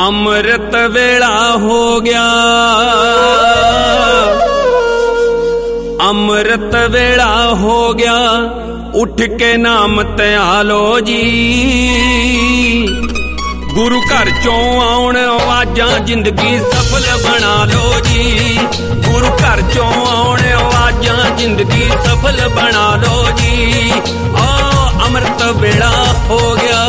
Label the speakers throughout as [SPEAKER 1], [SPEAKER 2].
[SPEAKER 1] ਅੰਮ੍ਰਿਤ ਵੇਲਾ ਹੋ ਗਿਆ, ਅੰਮ੍ਰਿਤ ਵੇਲਾ ਹੋ ਗਿਆ, ਉੱਠ ਕੇ ਨਾਮ ਧਿਆਲੋ ਜੀ। ਗੁਰੂ ਘਰ ਚੋਂ ਆਉਣ ਆਵਾਜ਼ਾਂ ਜ਼ਿੰਦਗੀ ਸਫਲ ਬਣਾ ਲੋ ਜੀ। ਗੁਰੂ ਘਰ ਚੋਂ ਆਉਣ ਆਵਾਜ਼ਾਂ ਜ਼ਿੰਦਗੀ ਸਫਲ ਬਣਾ ਲੋ ਜੀ। ਆ ਅੰਮ੍ਰਿਤ ਵੇਲਾ ਹੋ ਗਿਆ।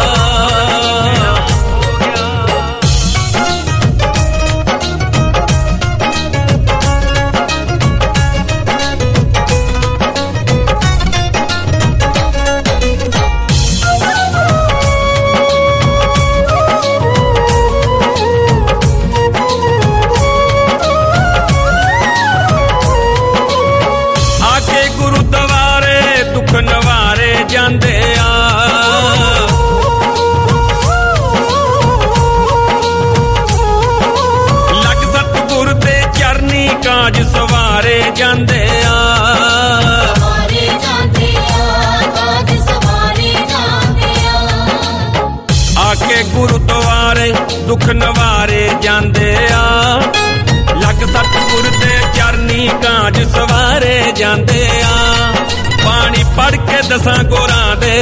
[SPEAKER 1] ਕਾਜ ਸਵਾਰੇ ਜਾਂਦੇ ਆ, ਸਵਾਰੇ ਜਾਂਦੇ ਆ, ਕਾਜ ਸਵਾਰੇ ਜਾਂਦੇ ਆ। ਆਕੇ ਗੁਰਦੁਆਰੇ ਦੁੱਖ ਨਵਾਰੇ ਜਾਂਦੇ ਆ, ਲੱਗ ਸਤਿਗੁਰ ਦੇ ਚਰਨੀ ਕਾਜ ਸਵਾਰੇ ਜਾਂਦੇ ਆ। ਬਾਣੀ ਪੜ ਕੇ ਦਸਾਂ ਗੁਰਾਂ ਦੇ,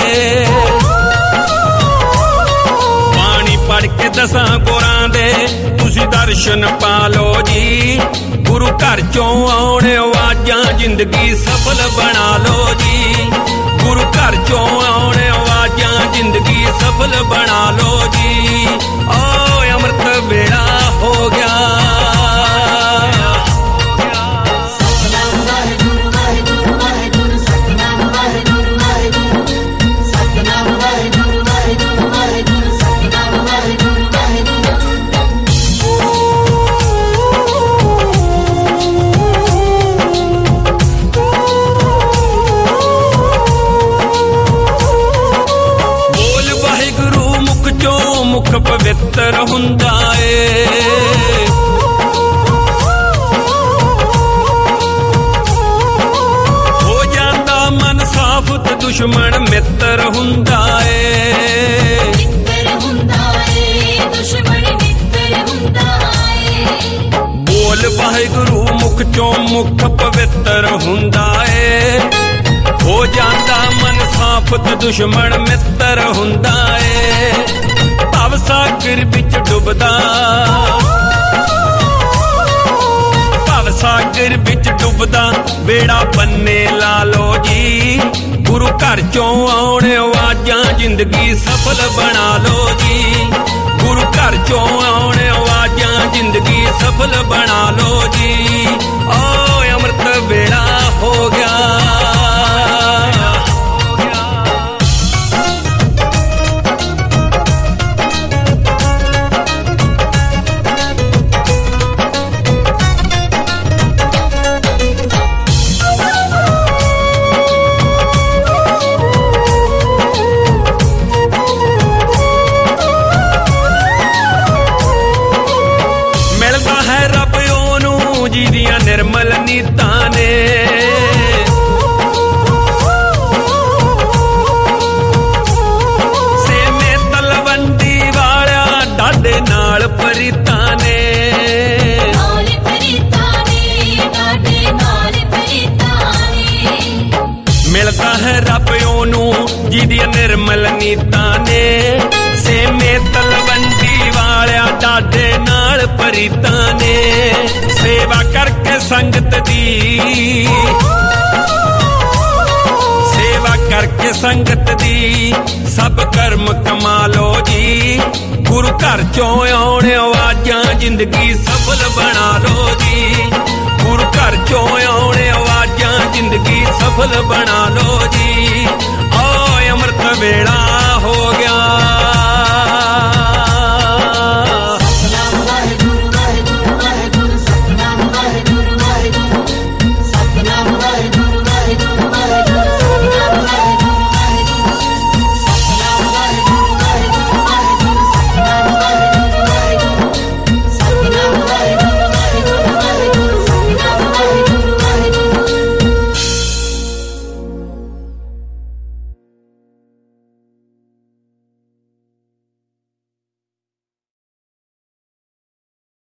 [SPEAKER 1] ਬਾਣੀ ਪੜ ਕੇ ਦਸਾਂ ਗੁਰਾਂ ਦੇ ਤੁਸੀਂ ਦਰਸ਼ਨ ਪਾ ਲੋ ਜੀ। ਗੁਰੂ ਘਰ ਚੋਂ ਆਉਣ ਆਵਾਜ਼ਾਂ ਜ਼ਿੰਦਗੀ ਸਫਲ ਬਣਾ ਲੋ ਜੀ। ਗੁਰੂ ਘਰ ਚੋਂ ਆਉਣ ਆਵਾਜ਼ਾਂ ਜ਼ਿੰਦਗੀ ਸਫਲ ਬਣਾ ਲੋ ਜੀ। ਓ ਅੰਮ੍ਰਿਤ ਵੇਲਾ ਹੋ ਗਿਆ। ਮੁਖ ਪਵਿੱਤਰ ਹੁੰਦਾ ਏ, ਹੋ ਜਾਂਦਾ ਮਨ ਸਾਫ਼ ਤੇ ਦੁਸ਼ਮਣ ਮਿੱਤਰ ਹੁੰਦਾ ਏ। ਮਿੱਤਰ ਹੁੰਦਾ ਏ, ਦੁਸ਼ਮਣ ਮਿੱਤਰ ਹੁੰਦਾ ਏ। ਬੋਲ ਵਾਹਿਗੁਰੂ ਮੁਖ ਚੋਂ ਮੁਖ ਪਵਿੱਤਰ ਹੁੰਦਾ ਏ, ਹੋ ਜਾਂਦਾ ਮਨ ਸਾਫ਼ ਤੇ ਦੁਸ਼ਮਣ ਮਿੱਤਰ ਹੁੰਦਾ ਏ। ਭਵ ਸਾਗਰ ਵਿੱਚ ਡੁੱਬਦਾ, ਭਵ ਸਾਗਰ ਵਿੱਚ ਡੁੱਬਦਾ ਬੇੜਾ ਬੰਨੇ ਲਾ ਲੋ ਜੀ। ਗੁਰੂ ਘਰ ਚੋਂ ਆਉਣ ਆਵਾਜ਼ਾਂ ਜ਼ਿੰਦਗੀ ਸਫਲ ਬਣਾ ਲੋ ਜੀ। ਗੁਰੂ ਘਰ ਚੋਂ ਆਉਣ ਆਵਾਜ਼ਾਂ ਜ਼ਿੰਦਗੀ ਸਫਲ ਬਣਾ ਲੋ ਜੀ। ਓ ਅੰਮ੍ਰਿਤ ਵੇਲਾ ਹੋ ਗਿਆ। ਜਿਹਦੀਆਂ ਨਿਰਮਲ ਨੀਤਾਂ ਨੇ, ਸੇਮੇ ਤਲਵੰਡੀ ਵਾਲਿਆ ਡਾਡੇ ਨਾਲ ਪਰੀਤਾਂ ਨੇ, ਨਾਲ ਪਰੀਤਾਂ ਨੇ, ਡਾਡੇ ਨਾਲ ਪਰੀਤਾਂ ਨੇ। ਮਿਲਦਾ ਹੈ ਰੱਬ ਉਹਨੂੰ ਜਿਹਦੀਆਂ ਨਿਰਮਲ ਨੀਤਾਂ ਨੇ, ਸੇਮੇ ਤਲਵੰਡੀ ਵਾਲਿਆ ਡਾਡੇ ਨਾਲ ਪਰੀਤਾਂ ਨੇ। ਸੇਵਾ ਕਰਕੇ ਸੰਗਤ ਦੀ, ਸੇਵਾ ਕਰਕੇ ਸੰਗਤ ਦੀ ਸਭ ਕਰਮ ਕਮਾ ਲੋ ਜੀ। ਗੁਰੂ ਘਰ ਚੋਂ ਆਉਣ ਆਵਾਜ਼ਾਂ ਜ਼ਿੰਦਗੀ ਸਫਲ ਬਣਾ ਲੋ ਜੀ। ਗੁਰੂ ਘਰ ਚੋਂ ਆਉਣ ਆਵਾਜ਼ਾਂ ਜ਼ਿੰਦਗੀ ਸਫਲ ਬਣਾ ਲੋ ਜੀ।